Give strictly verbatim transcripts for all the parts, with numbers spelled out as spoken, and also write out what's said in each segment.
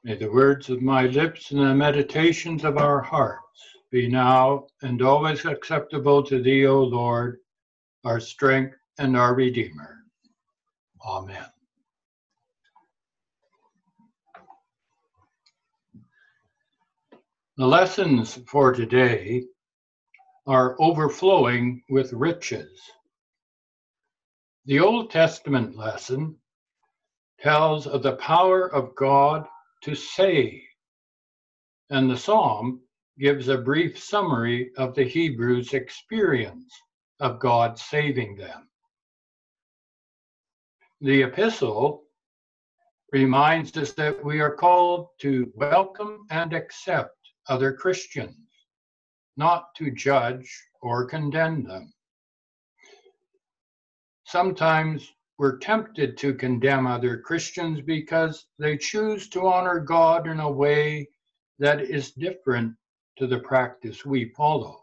May the words of my lips and the meditations of our hearts be now and always acceptable to thee, O Lord, our strength and our Redeemer. Amen. The lessons for today are overflowing with riches. The Old Testament lesson tells of the power of God to save, and the Psalm gives a brief summary of the Hebrews' experience of God saving them. The epistle reminds us that we are called to welcome and accept other Christians, not to judge or condemn them. Sometimes we're tempted to condemn other Christians because they choose to honor God in a way that is different to the practice we follow.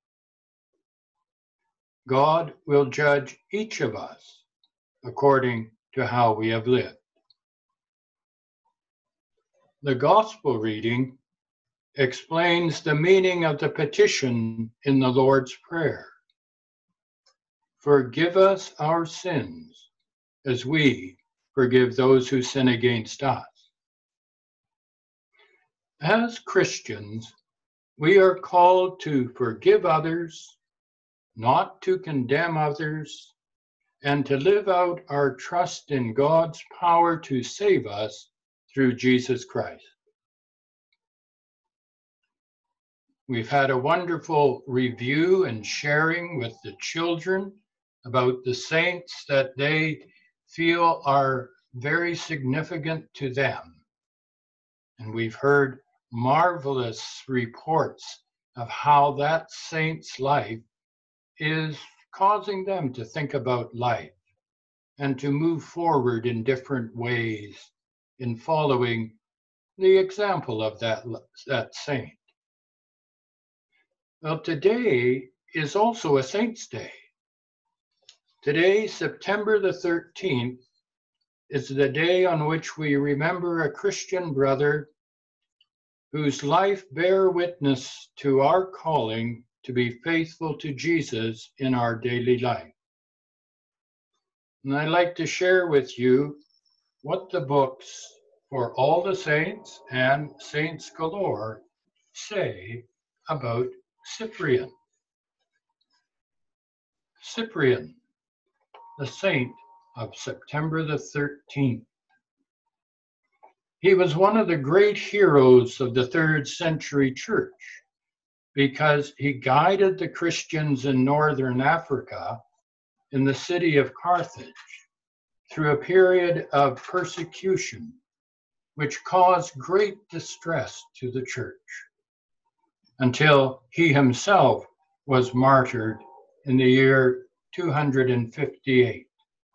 God will judge each of us according to how we have lived. The Gospel reading explains the meaning of the petition in the Lord's Prayer. Forgive us our sins, as we forgive those who sin against us. As Christians, we are called to forgive others, not to condemn others, and to live out our trust in God's power to save us through Jesus Christ. We've had a wonderful review and sharing with the children about the saints that they feel are very significant to them. And we've heard marvelous reports of how that saint's life is causing them to think about life and to move forward in different ways in following the example of that, that saint. Well, today is also a Saint's Day. Today, September the thirteenth, is the day on which we remember a Christian brother whose life bear witness to our calling to be faithful to Jesus in our daily life. And I'd like to share with you what the books for all the saints and Saints Galore say about Cyprian. Cyprian, the saint of September the thirteenth. He was one of the great heroes of the third century church because he guided the Christians in northern Africa in the city of Carthage through a period of persecution which caused great distress to the church until he himself was martyred in the year two hundred fifty-eight.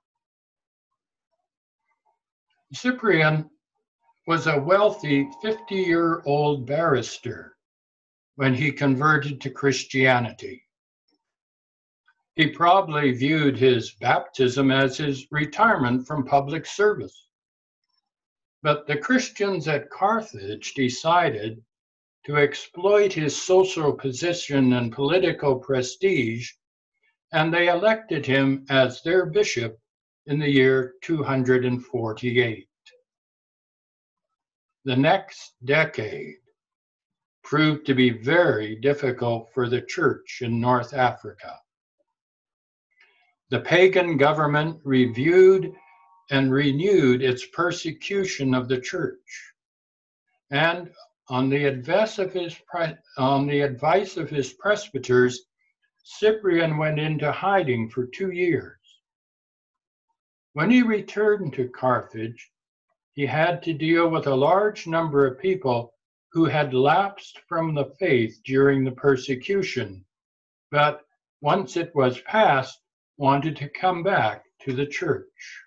Cyprian was a wealthy fifty-year-old barrister when he converted to Christianity. He probably viewed his baptism as his retirement from public service. But the Christians at Carthage decided to exploit his social position and political prestige, and they elected him as their bishop in the year two hundred forty-eight. The next decade proved to be very difficult for the church in North Africa. The pagan government reviewed and renewed its persecution of the church, and on the advice of his, on the advice of his presbyters, Cyprian went into hiding for two years. When he returned to Carthage, he had to deal with a large number of people who had lapsed from the faith during the persecution, but once it was past, wanted to come back to the church.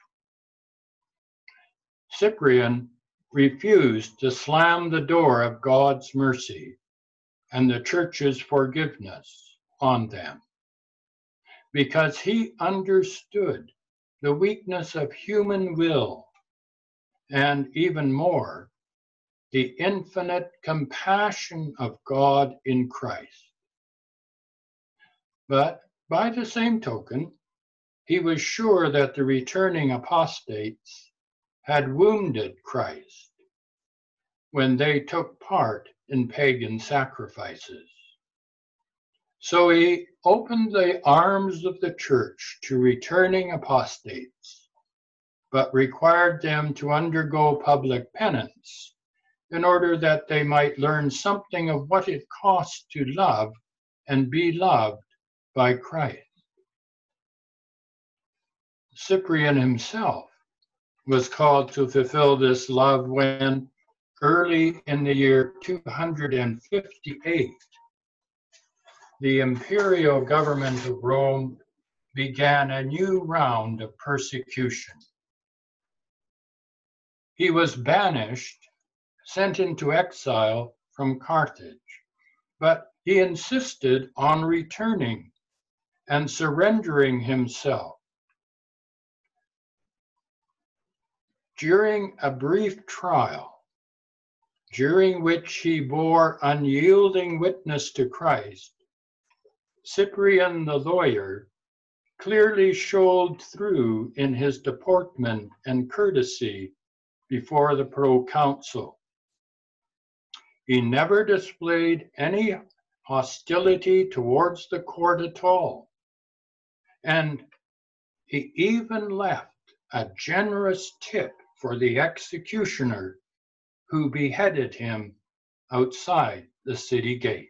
Cyprian refused to slam the door of God's mercy and the church's forgiveness on them, because he understood the weakness of human will, and even more, the infinite compassion of God in Christ. But by the same token, he was sure that the returning apostates had wounded Christ when they took part in pagan sacrifices. So he opened the arms of the church to returning apostates, but required them to undergo public penance in order that they might learn something of what it costs to love and be loved by Christ. Cyprian himself was called to fulfill this love when, early in the year two hundred fifty-eight, the imperial government of Rome began a new round of persecution. He was banished, sent into exile from Carthage, but he insisted on returning and surrendering himself. During a brief trial, during which he bore unyielding witness to Christ, Cyprian the lawyer clearly showed through in his deportment and courtesy before the proconsul. He never displayed any hostility towards the court at all, and he even left a generous tip for the executioner who beheaded him outside the city gates.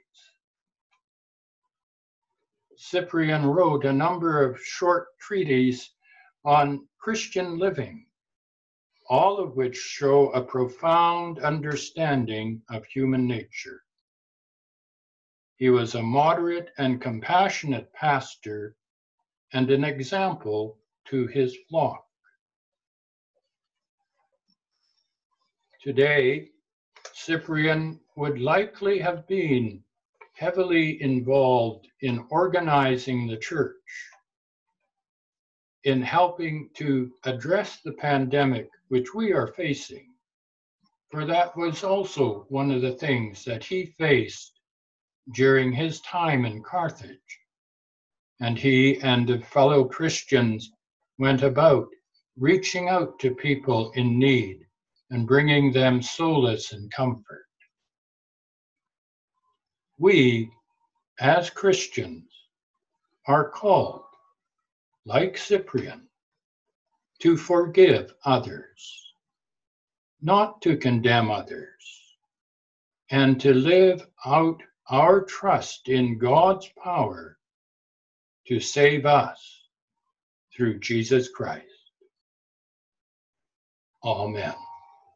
Cyprian wrote a number of short treatises on Christian living, all of which show a profound understanding of human nature. He was a moderate and compassionate pastor and an example to his flock. Today, Cyprian would likely have been heavily involved in organizing the church, in helping to address the pandemic which we are facing, for that was also one of the things that he faced during his time in Carthage. And he and the fellow Christians went about reaching out to people in need and bringing them solace and comfort. We, as Christians, are called, like Cyprian, to forgive others, not to condemn others, and to live out our trust in God's power to save us through Jesus Christ. Amen.